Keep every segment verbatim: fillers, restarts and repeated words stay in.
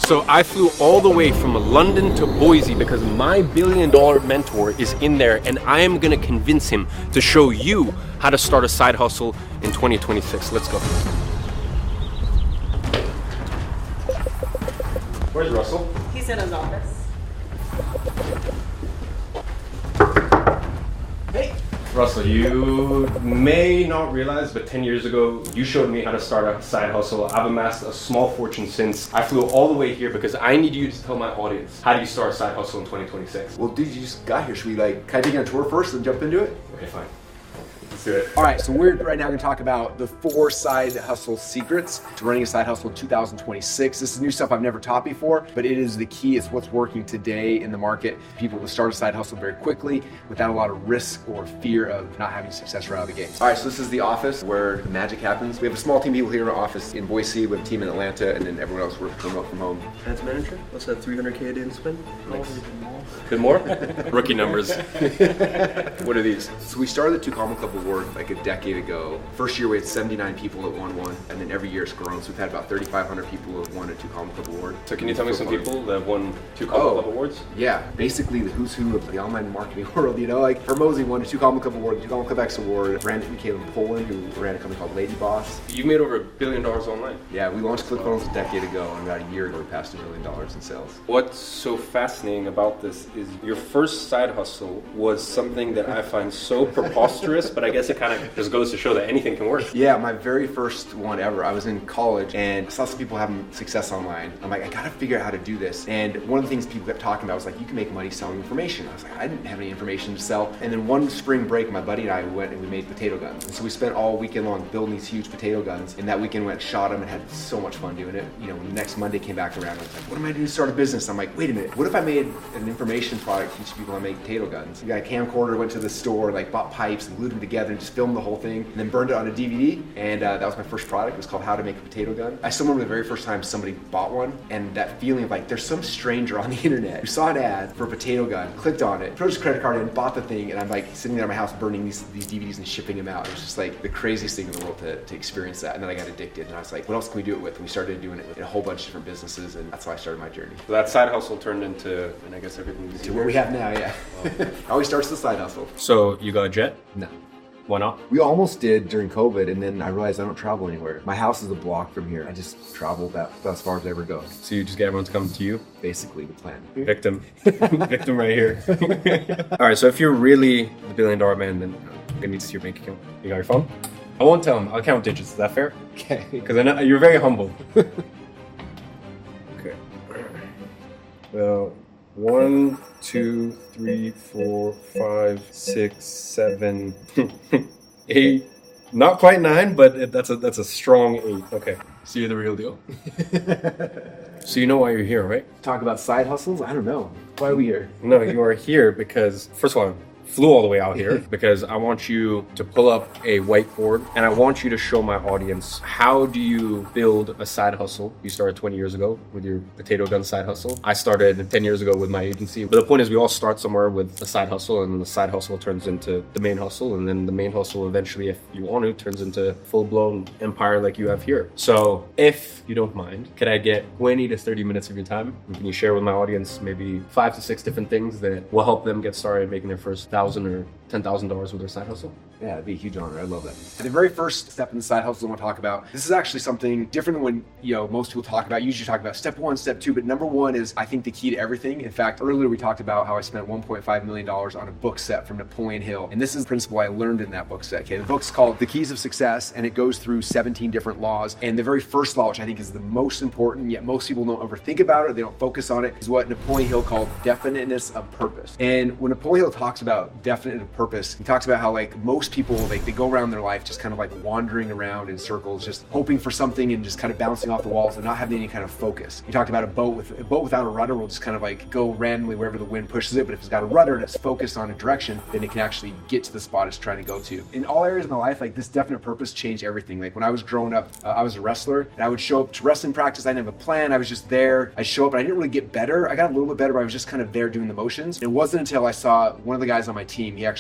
So I flew all the way from London to Boise because my billion dollar mentor is in there, and I am gonna convince him to show you how to start a side hustle in twenty twenty-six. Let's go. Where's Russell? He's in his office. Hey. Russell, you may not realize, but ten years ago, you showed me how to start a side hustle. I've amassed a small fortune since. I flew all the way here because I need you to tell my audience, how do you start a side hustle in twenty twenty-six? Well, dude, you just got here. Should we like, can I take you on a tour first and jump into it? Okay, fine. Let's do it. All right, so we're right now gonna talk about the four side hustle secrets to running a side hustle in two thousand twenty-six. This is new stuff I've never taught before, but it is the key. It's what's working today in the market. People will start a side hustle very quickly without a lot of risk or fear of not having success right out of the gate. All right, so this is the office where the magic happens. We have a small team of people here in our office in Boise. We have a team in Atlanta, and then everyone else works remote from home. Ads manager, what's that three hundred K a day to spend? Thanks. Good more? Rookie numbers. What are these? So we started the Two Comma Club Award like a decade ago. First year we had seventy-nine people that won one, and then every year it's grown. So we've had about thirty-five hundred people who have won a Two Comma Club Award. So can you tell me some people that have won Two Comma Oh. Club awards? Yeah, basically the who's who of the online marketing world, you know, like Hermosi won a Two Comma Club Award, the Two Comma Club X Award, Brandon Michael in Poland, who ran a company called Lady Boss. You made over a billion dollars online. Yeah, we launched ClickFunnels a decade ago, and about a year ago we passed a million dollars in sales. What's so fascinating about this is your first side hustle was something that I find so preposterous, but I guess it kind of just goes to show that anything can work. Yeah, my very first one ever. I was in college and saw some people having success online. I'm like, I gotta figure out how to do this. And one of the things people kept talking about was like, you can make money selling information. I was like, I didn't have any information to sell. And then one spring break, my buddy and I went and we made potato guns. And so we spent all weekend long building these huge potato guns. And that weekend went and shot them and had so much fun doing it. You know, when the next Monday came back around, I was like, what am I doing to start a business? I'm like, wait a minute, what if I made an information product to teach people how to make potato guns? We got a camcorder, went to the store, like bought pipes and glued them together and just filmed the whole thing and then burned it on a D V D. And uh, that was my first product. It was called How to Make a Potato Gun. I still remember the very first time somebody bought one and that feeling of like, there's some stranger on the internet who saw an ad for a potato gun, clicked on it, put his credit card in, bought the thing, and I'm like sitting there at my house burning these, these D V Ds and shipping them out. It was just like the craziest thing in the world to, to experience that. And then I got addicted and I was like, what else can we do it with? And we started doing it with a whole bunch of different businesses, and that's how I started my journey. So that side hustle turned into, and I guess everything To what we have now, yeah. Wow. Always starts the side hustle. So you got a jet? No. Why not? We almost did during COVID, and then I realized I don't travel anywhere. My house is a block from here. I just travel that as far as I ever go. So you just get everyone to come to you? Basically the plan. Victim. Victim right here. All right, so if you're really the billion dollar man, then I'm gonna need to see your bank account. You got your phone? I won't tell him. I'll count digits. Is that fair? Okay. Because I know you're very humble. Okay. Well, one, two, three, four, five, six, seven, eight. Not quite nine, but that's a that's a strong eight. Okay. So you're the real deal. So you know why you're here, right? Talk about side hustles? I don't know. Why are we here? No, you are here because, first of all, flew all the way out here because I want you to pull up a whiteboard and I want you to show my audience how do you build a side hustle. You started twenty years ago with your potato gun side hustle. I started ten years ago with my agency. But the point is we all start somewhere with a side hustle, and then the side hustle turns into the main hustle, and then the main hustle eventually, if you want to, turns into full-blown empire like you have here. So if you don't mind, could I get twenty to thirty minutes of your time? And can you share with my audience maybe five to six different things that will help them get started making their first thousand or ten thousand dollars with their side hustle? Yeah, it'd be a huge honor. I love that. The very first step in the side hustle I want to talk about, this is actually something different than when, you know, most people talk about. Usually talk about step one, step two, but number one is, I think, the key to everything. In fact, earlier we talked about how I spent one point five million dollars on a book set from Napoleon Hill. And this is the principle I learned in that book set. Okay, the book's called The Keys of Success, and it goes through seventeen different laws. And the very first law, which I think is the most important, yet most people don't ever think about it, they don't focus on it, is what Napoleon Hill called definiteness of purpose. And when Napoleon Hill talks about definite of purpose, he talks about how like most people, like they go around their life just kind of like wandering around in circles, just hoping for something and just kind of bouncing off the walls and not having any kind of focus. He talked about a boat with a boat without a rudder will just kind of like go randomly wherever the wind pushes it, but if it's got a rudder and it's focused on a direction, then it can actually get to the spot it's trying to go to. In all areas of my life, like this definite purpose changed everything. Like when I was growing up, uh, I was a wrestler and I would show up to wrestling practice. I didn't have a plan. I was just there. I show up and I didn't really get better. I got a little bit better, but I was just kind of there doing the motions. It wasn't until I saw one of the guys on my team, he actually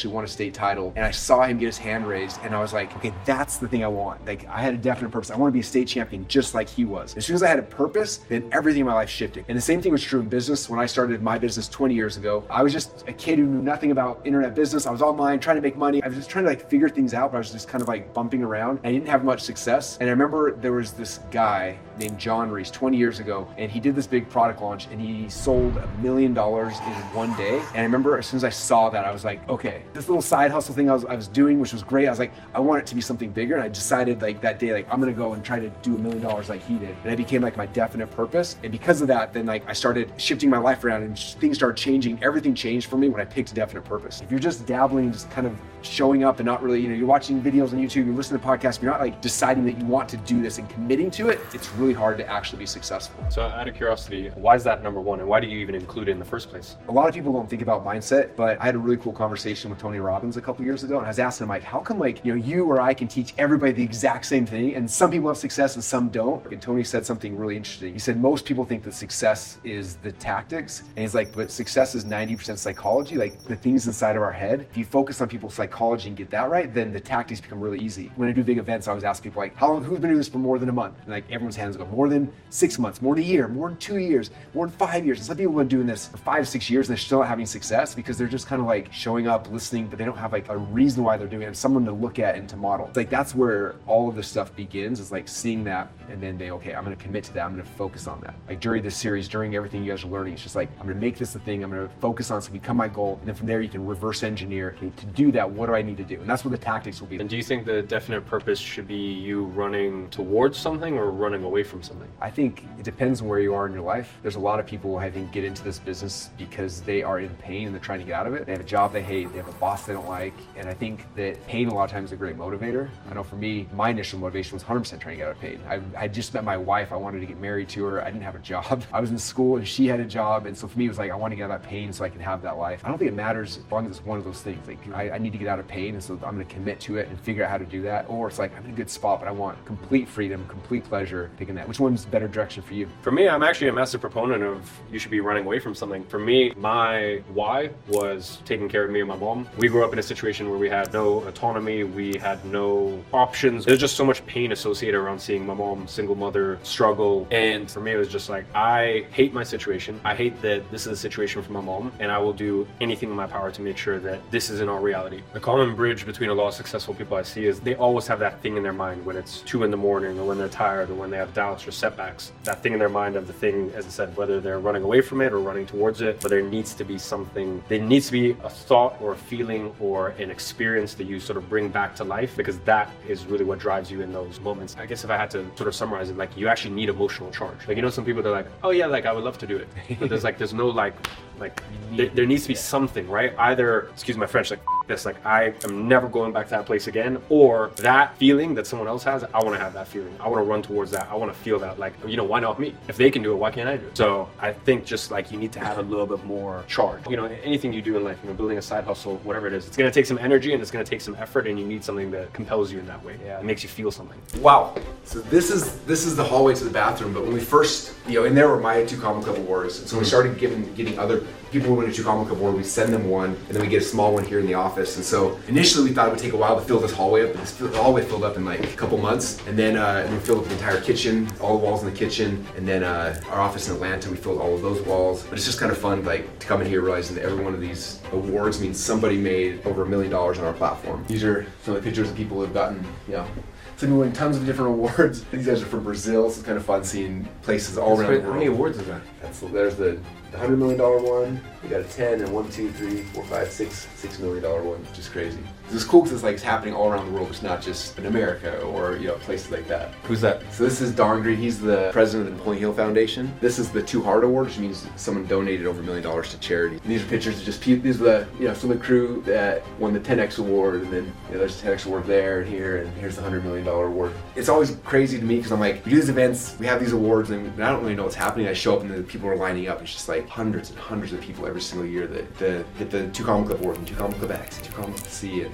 actually won a state title, and I saw him get his hand raised, and I was like, okay, that's the thing I want. Like, I had a definite purpose. I want to be a state champion just like he was. As soon as I had a purpose, then everything in my life shifted. And the same thing was true in business. When I started my business twenty years ago, I was just a kid who knew nothing about internet business. I was online trying to make money. I was just trying to like figure things out, but I was just kind of like bumping around. I didn't have much success. And I remember there was this guy named John Reese twenty years ago, and he did this big product launch, and he sold a million dollars in one day. And I remember as soon as I saw that, I was like, okay, this little side hustle thing I was, I was doing, which was great. I was like, I want it to be something bigger. And I decided like that day, like I'm gonna go and try to do a million dollars like he did. And it became like my definite purpose. And because of that, then like I started shifting my life around, and things started changing. Everything changed for me when I picked a definite purpose. If you're just dabbling, just kind of showing up and not really, you know, you're watching videos on YouTube, you're listening to podcasts, but you're not like deciding that you want to do this and committing to it, it's really hard to actually be successful. So out of curiosity, why is that number one, and why do you even include it in the first place? A lot of people don't think about mindset, but I had a really cool conversation with Tony Robbins a couple years ago, and I was asking him like, how come like, you know, you or I can teach everybody the exact same thing, and some people have success and some don't? And Tony said something really interesting. He said, most people think that success is the tactics, and he's like, but success is ninety percent psychology, like the things inside of our head. If you focus on people's psychology and get that right, then the tactics become really easy. When I do big events, I always ask people like, how long, who's been doing this for more than a month? And like everyone's hands go, more than six months, more than a year, more than two years, more than five years. And some people have been doing this for five, six years, and they're still not having success because they're just kind of like showing up, listening, but they don't have like a reason why they're doing it, and someone to look at and to model. It's like that's where all of this stuff begins, is like seeing that, and then they, okay, I'm gonna commit to that, I'm gonna focus on that. Like during this series, during everything you guys are learning, it's just like, I'm gonna make this a thing, I'm gonna focus on it to become my goal, and then from there you can reverse engineer, okay, to do that, what do I need to do? And that's what the tactics will be. And do you think the definite purpose should be you running towards something or running away from something? I think it depends on where you are in your life. There's a lot of people who I think get into this business because they are in pain and they're trying to get out of it. They have a job they hate, they have a boss they don't like, and I think that pain a lot of times is a great motivator. I know for me, my initial motivation was one hundred percent trying to get out of pain. I, I just met my wife, I wanted to get married to her, I didn't have a job. I was in school and she had a job, and so for me it was like, I want to get out of that pain so I can have that life. I don't think it matters as long as it's one of those things. Like I, I need to get out of pain, and so I'm gonna commit to it and figure out how to do that. Or it's like, I'm in a good spot, but I want complete freedom, complete pleasure, picking that. Which one's the better direction for you? For me, I'm actually a massive proponent of you should be running away from something. For me, my why was taking care of me and my mom. We grew up in a situation where we had no autonomy, we had no options. There's just so much pain associated around seeing my mom, single mother, struggle. And for me, it was just like, I hate my situation. I hate that this is a situation for my mom, and I will do anything in my power to make sure that this isn't our reality. The common bridge between a lot of successful people I see is they always have that thing in their mind when it's two in the morning, or when they're tired, or when they have doubts or setbacks. That thing in their mind of the thing, as I said, whether they're running away from it or running towards it, but there needs to be something, there needs to be a thought or a feeling or an experience that you sort of bring back to life, because that is really what drives you in those moments. I guess if I had to sort of summarize it, like you actually need emotional charge. Like, you know, some people they're like, oh yeah, like I would love to do it, but there's like, there's no like, like there, there needs to be something, right? Either, excuse my French, like this, like I am never going back to that place again, or that feeling that someone else has, I want to have that feeling. I want to run towards that. I want to feel that. Like, you know, why not me? If they can do it, why can't I do it? So I think just like you need to have a little bit more charge. You know, anything you do in life, you know, building a side hustle, whatever it is, it's going to take some energy and it's going to take some effort, and you need something that compels you in that way. Yeah, it makes you feel something. Wow. So this is this is the hallway to the bathroom. But when we first, you know, and there were my two Common Cup awards. And so we started giving getting other people who win a two Common Cup award. We send them one, and then we get a small one here in the office. And so initially we thought it would take a while to fill this hallway up, but this the hallway filled up in like a couple months. And then uh, and we filled up the entire kitchen, all the walls in the kitchen, and then uh, our office in Atlanta, we filled all of those walls. But it's just kind of fun, like to come in here realizing that every one of these awards means somebody made over a million dollars on our platform. These are some of the pictures of people who have gotten, you know, some people winning tons of different awards. These guys are from Brazil, so it's kind of fun seeing places all around the world. How many awards is that? That's, there's the one hundred million dollar one, we got a ten, and one, two, three, four, five, six, six million dollar one, which is crazy. This is cool because it's like it's happening all around the world. It's not just in America or, you know, places like that. Who's that? So this is Don Green. He's the president of the Napoleon Hill Foundation. This is the Two Heart Award, which means someone donated over a million dollars to charity. And these are pictures of just people. These are the, you know, some of the crew that won the ten X award, and then, you know, there's a ten X award there and here, and here's the one hundred million dollar award. It's always crazy to me because I'm like, we do these events, we have these awards, and I don't really know what's happening. I show up and the people are lining up. It's just like hundreds and hundreds of people every single year that, that get the Two Common Club award, and Two Common Club X, and Two Common Club C, and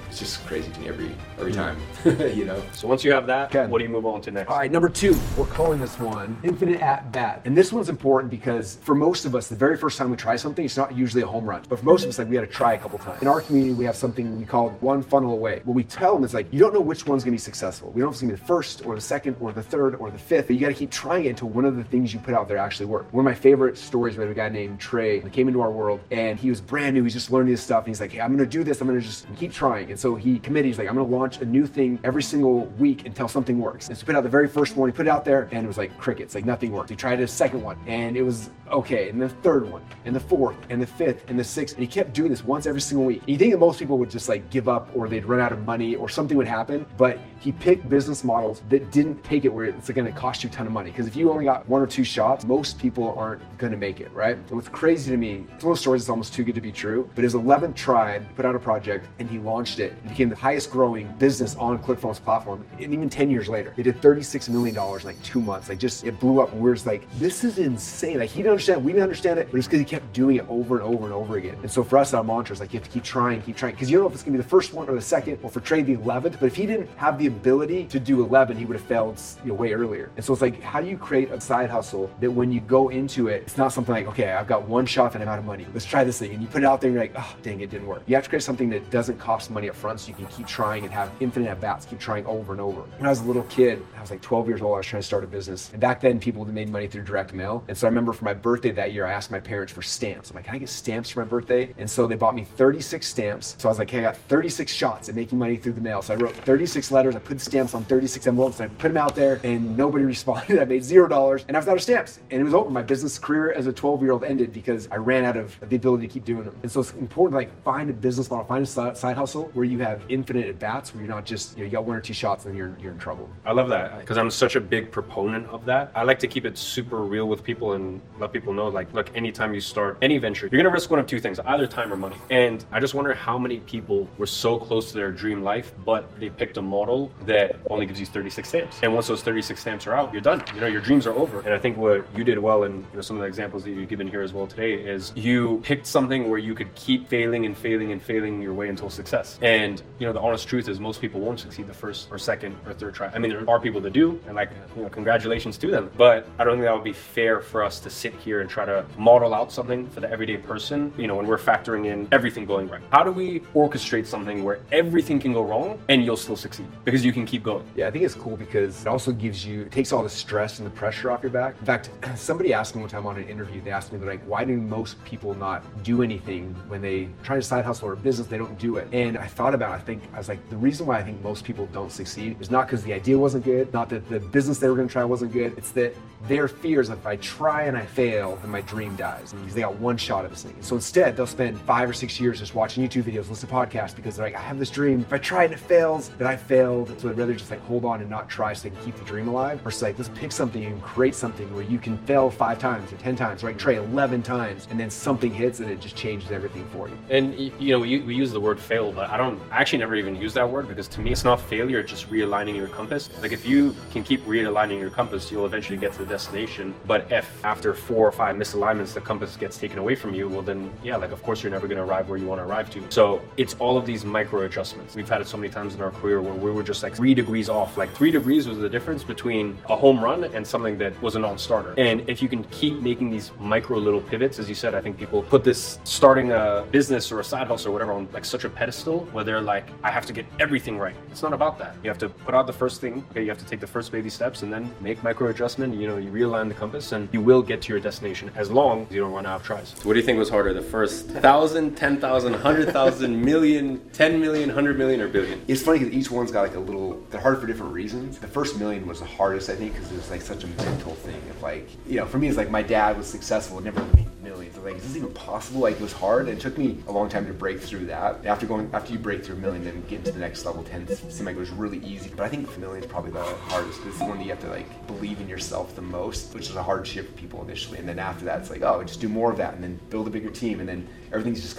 It's just crazy to me every every time, you know? So once you have that, Okay. what do you move on to next? All right, number two, we're calling this one infinite at bat. And this one's important because for most of us, the very first time we try something, it's not usually a home run. But for most of us, like we got to try a couple times. In our community, we have something we call one funnel away. What we tell them is like, you don't know which one's gonna be successful. We don't know if it's gonna be the first or the second or the third or the fifth, but you got to keep trying it until one of the things you put out there actually work. One of my favorite stories, we had a guy named Trey that came into our world and he was brand new. He's just learning this stuff. And he's like, hey, I'm gonna do this. I'm gonna just keep trying. And so he committed, he's like, I'm gonna launch a new thing every single week until something works. And so he put out the very first one, he put it out there and it was like crickets, like nothing worked. He tried a second one and it was okay. And the third one and the fourth and the fifth and the sixth. And he kept doing this once every single week. And you think that most people would just like give up or they'd run out of money or something would happen, but he picked business models that didn't take it where it's going to cost you a ton of money. Because if you only got one or two shots, most people aren't going to make it, right? And what's crazy to me, it's one of those stories that's almost too good to be true, but his eleventh try, he put out a project and he launched it. It became the highest growing business on ClickFunnels platform. And even ten years later, it did thirty-six million dollars in like two months. Like just, it blew up. And we're just like, this is insane. Like he didn't understand, we didn't understand it, but it's because he kept doing it over and over and over again. And so for us, our mantra is like, you have to keep trying, keep trying. Because you don't know if it's going to be the first one or the second, or for Trey, the eleventh. But if he didn't have the ability to do eleven, he would have failed, you know, way earlier. And so it's like, how do you create a side hustle that when you go into it, it's not something like, okay, I've got one shot and I'm out of money. Let's try this thing. And you put it out there and you're like, oh, dang, it didn't work. You have to create something that doesn't cost money up front so you can keep trying and have infinite at-bats, keep trying over and over. When I was a little kid, I was like twelve years old, I was trying to start a business. And back then, people made money through direct mail. And so I remember for my birthday that year, I asked my parents for stamps. I'm like, can I get stamps for my birthday? And so they bought me thirty-six stamps. So I was like, hey, I got thirty-six shots at making money through the mail. So I wrote thirty-six letters, I put stamps on thirty-six envelopes, and I put them out there, and nobody responded. I made zero dollars, and I was out of stamps. And it was over. My business career as a twelve-year-old ended because I ran out of the ability to keep doing them. And so it's important to like find a business model, find a side hustle where you have infinite at-bats, where you're not just, you know, you got one or two shots and you're you're in trouble. I love that because I'm such a big proponent of that. I like to keep it super real with people and let people know, like, look, anytime you start any venture, you're gonna risk one of two things, either time or money. And I just wonder how many people were so close to their dream life, but they picked a model that only gives you thirty-six stamps. And once those thirty-six stamps are out, you're done. You know, your dreams are over. And I think what you did well, and you know, some of the examples that you've given here as well today, is you picked something where you could keep failing and failing and failing your way until success. And you know, the honest truth is most people won't succeed the first or second or third try. I mean, there are people that do, and like, you know, congratulations to them. But I don't think that would be fair for us to sit here and try to model out something for the everyday person, you know, when we're factoring in everything going right. How do we orchestrate something where everything can go wrong and you'll still succeed? Because you can keep going. Yeah, I think it's cool because it also gives you, it takes all the stress and the pressure off your back. In fact, somebody asked me one time on an interview, they asked me, they're like, why do most people not do anything when they try to side hustle or a business, they don't do it? And I thought about it, I think, I was like, the reason why I think most people don't succeed is not because the idea wasn't good, not that the business they were gonna try wasn't good, it's that their fears that if I try and I fail, then my dream dies. Because they got one shot at this thing. So instead, they'll spend five or six years just watching YouTube videos, listen to podcasts, because they're like, I have this dream. If I try and it fails, then I failed. So they'd rather just like hold on and not try so they can keep the dream alive. Versus like, let's pick something and create something where you can fail five times or ten times, right? Try eleven times, and then something hits and it just changes everything for you. And you know, we, we use the word fail, but I don't I actually never even use that word, because to me, it's not failure, it's just realigning your compass. Like if you can keep realigning your compass, you'll eventually get to the destination. But if after four or five misalignments, the compass gets taken away from you, well then, yeah, like of course you're never gonna arrive where you wanna arrive to. So it's all of these micro adjustments. We've had it so many times in our career where we were just like three degrees off. Like three degrees was the difference between a home run and something that was a non-starter. And if you can keep making these micro little pivots, as you said, I think people put this starting a business or a side hustle or whatever on like such a pedestal where they're like, I have to get everything right. It's not about that. You have to put out the first thing, okay, you have to take the first baby steps and then make micro adjustment, you know, you realign the compass and you will get to your destination as long as you don't run out of tries. What do you think was harder, the first thousand, ten thousand, hundred thousand, million, ten million, hundred million, or billion? It's funny because each one's got like a little, they're hard for different reasons. The first million was the hardest, I think, because it was like such a mental thing of like, you know, for me, it's like my dad was successful and never made millions. I'm like, is this even possible? Like, it was hard. And it took me a long time to break through that. After going, after you break through a million, then get to the next level, ten, it seemed like it was really easy. But I think the million is probably the hardest. It's the one that you have to like believe in yourself the most, which is a hard shift for people initially. And then after that, it's like, oh, just do more of that and then build a bigger team. And then everything's just kind of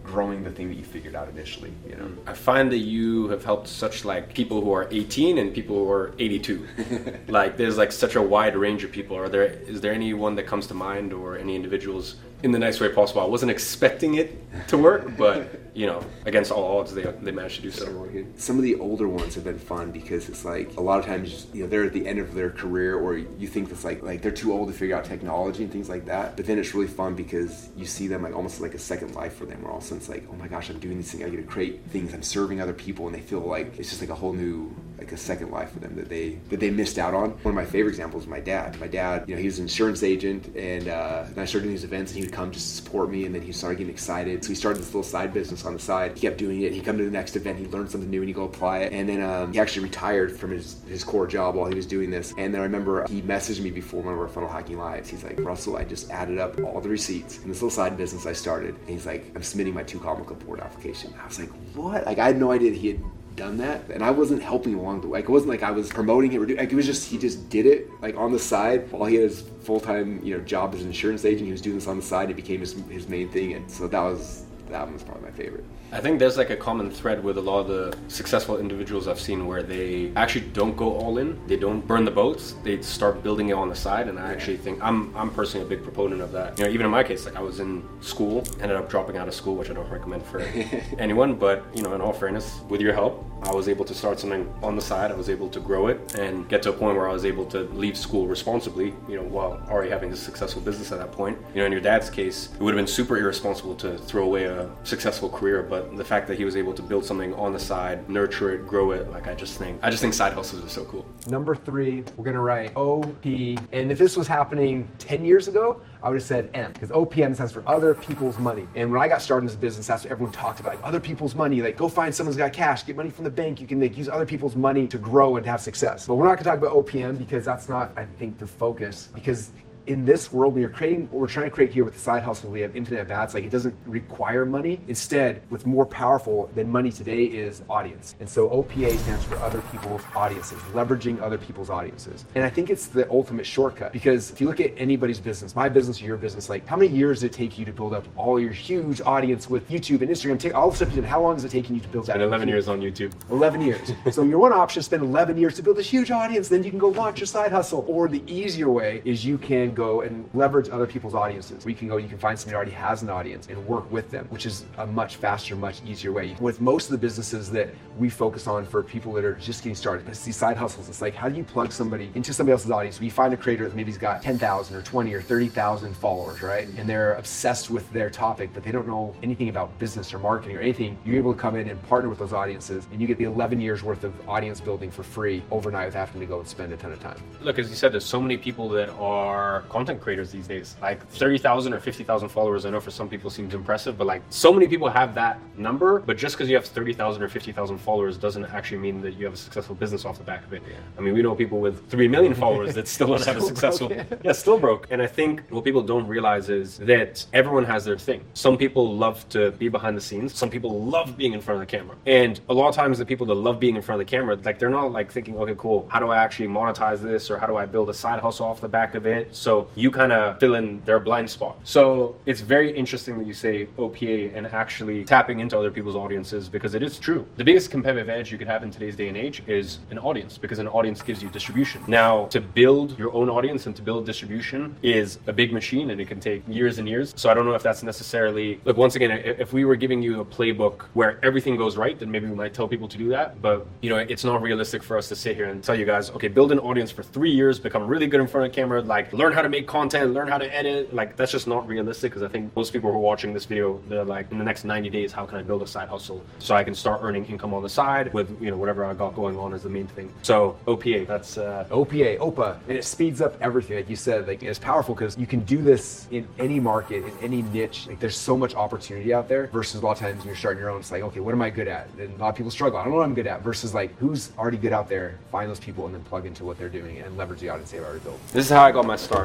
growing the thing that you figured out initially, you know. I find that you have helped such like people who are eighteen and people who are eighty-two. Like there's like such a wide range of people. Are there is there anyone that comes to mind or any individuals in the nice way possible? I wasn't expecting it to work, but you know, against all odds, they they managed to do so. Some of the older ones have been fun because it's like a lot of times, you know, they're at the end of their career, or you think it's like like they're too old to figure out technology and things like that. But then it's really fun because you see them like almost like a second life for them. Where all of a sudden it's like, oh my gosh, I'm doing these things. I get to create things. I'm serving other people, and they feel like it's just like a whole new, like a second life for them that they that they missed out on. One of my favorite examples is my dad. My dad, you know, he was an insurance agent, and, uh, and I started doing these events, and he would come just to support me, and then he started getting excited. So he started this little side business on the side. He kept doing it. He'd come to the next event, he'd learn something new, and he'd go apply it. And then um, he actually retired from his, his core job while he was doing this. And then I remember he messaged me before one of our funnel hacking lives. He's like, Russell, I just added up all the receipts in this little side business I started. And he's like, I'm submitting my two comma club board application. I was like, what? Like, I had no idea that he had done that, and I wasn't helping along the way. Like, it wasn't like I was promoting it or doing, like, it was just, he just did it like on the side while he had his full-time, you know, job as an insurance agent. He was doing this on the side. It became his, his main thing, and so that was that one was probably my favorite. I think there's like a common thread with a lot of the successful individuals I've seen where they actually don't go all in. They don't burn the boats. They start building it on the side. And I actually think I'm I'm personally a big proponent of that. You know, even in my case, like I was in school, ended up dropping out of school, which I don't recommend for anyone. But you know, in all fairness, with your help, I was able to start something on the side. I was able to grow it and get to a point where I was able to leave school responsibly. You know, while already having a successful business at that point. You know, in your dad's case, it would have been super irresponsible to throw away a successful career, but the fact that he was able to build something on the side, nurture it, grow it, like I just think, I just think side hustles are so cool. Number three, we're gonna write O P, and if this was happening ten years ago, I would have said M, because O P M stands for other people's money. And when I got started in this business, that's what everyone talked about, like other people's money, like go find someone who's got cash, get money from the bank, you can like use other people's money to grow and have success. But we're not gonna talk about O P M because that's not, I think, the focus, because in this world, when you're creating, what we're trying to create here with the side hustle, we have infinite bats, like it doesn't require money. Instead, what's more powerful than money today is audience. And so O P A stands for other people's audiences, leveraging other people's audiences. And I think it's the ultimate shortcut, because if you look at anybody's business, my business or your business, like how many years does it take you to build up all your huge audience with YouTube and Instagram, take all the stuff you did, how long is it taking you to build that? Spend eleven years on YouTube. eleven years. So your one option is spend eleven years to build this huge audience, then you can go launch your side hustle. Or the easier way is you can go and leverage other people's audiences. We can go, you can find somebody who already has an audience and work with them, which is a much faster, much easier way. With most of the businesses that we focus on for people that are just getting started, it's these side hustles. It's like, how do you plug somebody into somebody else's audience? We find a creator that maybe's got ten thousand or twenty or thirty thousand followers, right? And they're obsessed with their topic, but they don't know anything about business or marketing or anything. You're able to come in and partner with those audiences, and you get the eleven years worth of audience building for free overnight without having to go and spend a ton of time. Look, as you said, there's so many people that are content creators these days. Like thirty thousand or fifty thousand followers, I know for some people seems impressive, but like so many people have that number, but just because you have thirty thousand or fifty thousand followers doesn't actually mean that you have a successful business off the back of it. Yeah. I mean, we know people with three million followers that still don't have a successful, broke, yeah. yeah, still broke. And I think what people don't realize is that everyone has their thing. Some people love to be behind the scenes. Some people love being in front of the camera. And a lot of times the people that love being in front of the camera, like they're not like thinking, okay, cool, how do I actually monetize this? Or how do I build a side hustle off the back of it? So you kind of fill in their blind spot. So it's very interesting that you say O P A and actually tapping into other people's audiences, because it is true. The biggest competitive edge you could have in today's day and age is an audience, because an audience gives you distribution. Now, to build your own audience and to build distribution is a big machine, and it can take years and years. So I don't know if that's necessarily, look, once again, if we were giving you a playbook where everything goes right, then maybe we might tell people to do that. But you know, it's not realistic for us to sit here and tell you guys, okay, build an audience for three years, become really good in front of the camera, like learn how to make content, learn how to edit. Like that's just not realistic, because I think most people who are watching this video, they're like, in the next ninety days, how can I build a side hustle so I can start earning income on the side with, you know, whatever I got going on as the main thing. So O P A, that's uh O P A, O P A, and it speeds up everything. Like you said, like it's powerful because you can do this in any market, in any niche. Like there's so much opportunity out there versus a lot of times when you're starting your own, it's like, okay, what am I good at? And a lot of people struggle. I don't know what I'm good at versus like who's already good out there. Find those people and then plug into what they're doing and leverage the audience they've already built. This is how I got my start.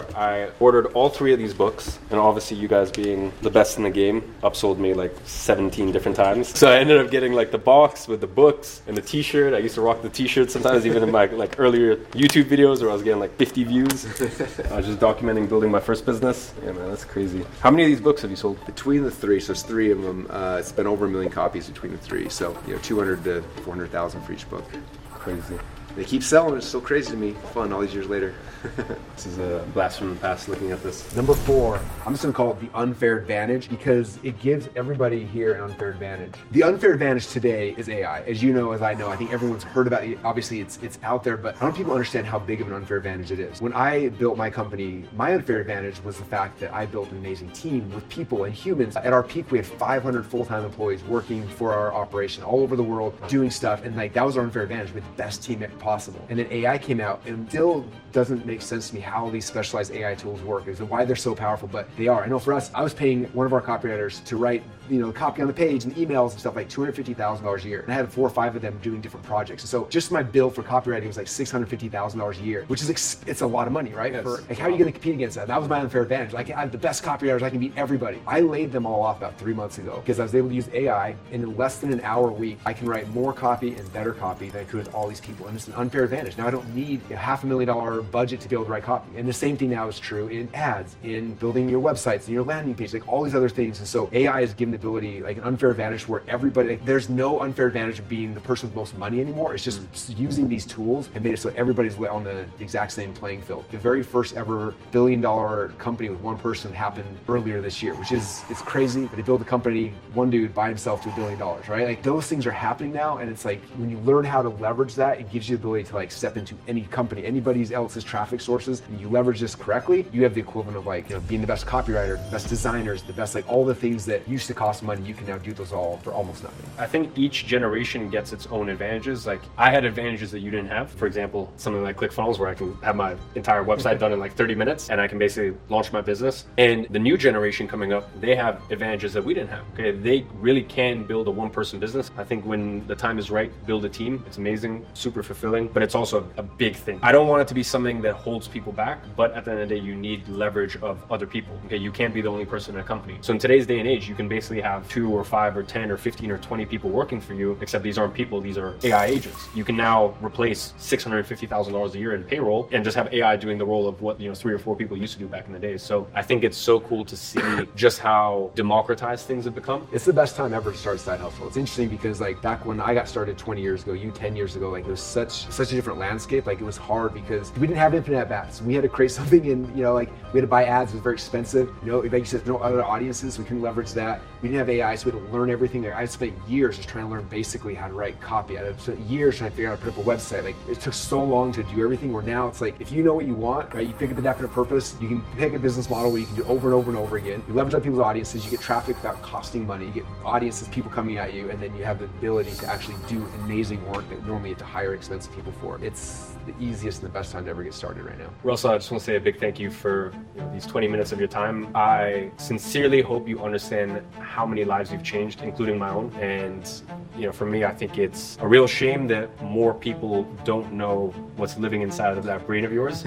I ordered all three of these books, and obviously you guys being the best in the game, upsold me like seventeen different times. So I ended up getting like the box with the books and the t-shirt. I used to rock the t-shirt sometimes, even in my like earlier YouTube videos where I was getting like fifty views. I was just documenting building my first business. Yeah, man, that's crazy. How many of these books have you sold? Between the three, so it's three of them, uh, it's been over a million copies between the three. So, you know, two hundred to four hundred thousand for each book. Crazy. They keep selling. It's still crazy to me. Fun all these years later. This is a blast from the past looking at this. Number four, I'm just gonna call it the unfair advantage because it gives everybody here an unfair advantage. The unfair advantage today is A I. As you know, as I know, I think everyone's heard about it. Obviously, it's it's out there, but I don't think people understand how big of an unfair advantage it is. When I built my company, my unfair advantage was the fact that I built an amazing team with people and humans. At our peak, we had five hundred full-time employees working for our operation all over the world, doing stuff, and like that was our unfair advantage. We had the best team possible. And then A I came out, and still doesn't make sense to me how these specialized A I tools work, is why they're so powerful, but they are. I know for us, I was paying one of our copywriters to write, you know, copy on the page and emails and stuff like two hundred fifty thousand dollars a year. And I had four or five of them doing different projects. And so just my bill for copywriting was like six hundred fifty thousand dollars a year, which is, ex- it's a lot of money, right? Yes. For, like, how are you going to compete against that? That was my unfair advantage. Like, I have the best copywriters, I can beat everybody. I laid them all off about three months ago because I was able to use A I, and in less than an hour a week, I can write more copy and better copy than I could with all these people. And it's an unfair advantage. Now I don't need a half a million dollar budget to be able to write copy. And the same thing now is true in ads, in building your websites and your landing page, like all these other things. And so A I is given the ability, like an unfair advantage where everybody, like, there's no unfair advantage of being the person with most money anymore. It's just mm-hmm. using these tools and made it so everybody's on the exact same playing field. The very first ever billion dollar company with one person happened earlier this year, which is, it's crazy, but they built a company, one dude by himself to a billion dollars, right? Like those things are happening now. And it's like, when you learn how to leverage that, it gives you the ability to like step into any company, anybody else's traffic sources, and you leverage this correctly, you have the equivalent of like, you know, being the best copywriter, the best designers, the best, like all the things that used to cost money, you can now do those all for almost nothing. I think each generation gets its own advantages. Like I had advantages that you didn't have. For example, something like ClickFunnels where I can have my entire website done in like thirty minutes and I can basically launch my business. And the new generation coming up, they have advantages that we didn't have. Okay, they really can build a one-person business. I think when the time is right, build a team. It's amazing, super fulfilling, but it's also a big thing. I don't want it to be something that holds people back, but at the end of the day, you need leverage of other people. Okay, you can't be the only person in a company. So in today's day and age, you can basically have two or five or ten or fifteen or twenty people working for you, except these aren't people, these are A I agents. You can now replace six hundred fifty thousand dollars a year in payroll and just have A I doing the role of what, you know, three or four people used to do back in the day. So I think it's so cool to see just how democratized things have become. It's the best time ever to start a side hustle. It's interesting because like back when I got started twenty years ago, you ten years ago, like it was such such a different landscape. Like it was hard because we didn't have infinite at bats. We had to create something, and you know, like we had to buy ads. It was very expensive. You know, like you said, no other audiences. We couldn't leverage that. We didn't have A I, so we had to learn everything there. I spent years just trying to learn basically how to write copy. I spent years trying to figure out how to put up a website. Like it took so long to do everything. Where now it's like if you know what you want, right? You pick up a definite purpose. You can pick a business model where you can do over and over and over again. You leverage up people's audiences. You get traffic without costing money. You get audiences, people coming at you, and then you have the ability to actually do amazing work that normally you have to hire expensive people for. It's the easiest and the best time to ever get started right now. Russell, I just want to say a big thank you for, you know, these twenty minutes of your time. I sincerely hope you understand how many lives you've changed, including my own. And you know, for me, I think it's a real shame that more people don't know what's living inside of that brain of yours.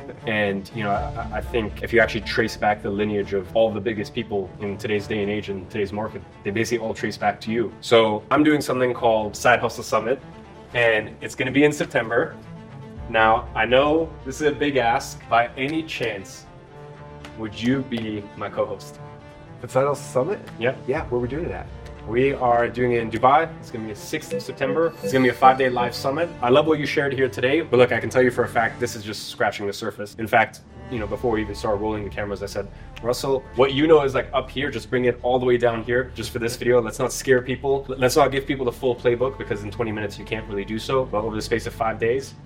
And you know, I, I think if you actually trace back the lineage of all the biggest people in today's day and age and today's market, they basically all trace back to you. So I'm doing something called Side Hustle Summit, and it's going to be in September. Now, I know this is a big ask. By any chance, would you be my co-host? The Side Hustle Summit? Yeah. Yeah, where are we doing it at? We are doing it in Dubai. It's going to be the sixth of September. It's going to be a five-day live summit. I love what you shared here today, but look, I can tell you for a fact, this is just scratching the surface. In fact, you know, before we even started rolling the cameras, I said, Russell, what you know is like up here, just bring it all the way down here just for this video. Let's not scare people. Let's not give people the full playbook because in twenty minutes you can't really do so, but over the space of five days.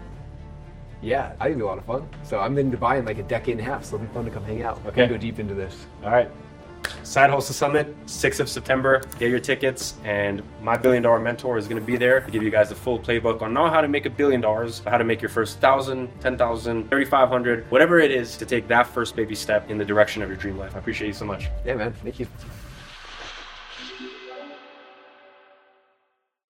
Yeah, I think it'd be a lot of fun. So I'm in Dubai in like a decade and a half, so it'll be fun to come hang out. Okay. We'll go deep into this. All right. Side Hustle Summit, sixth of September. Get your tickets, and my billion dollar mentor is going to be there to give you guys the full playbook on not how to make a billion dollars, but how to make your first thousand, ten thousand, thirty-five hundred, whatever it is to take that first baby step in the direction of your dream life. I appreciate you so much. Yeah, man. Thank you.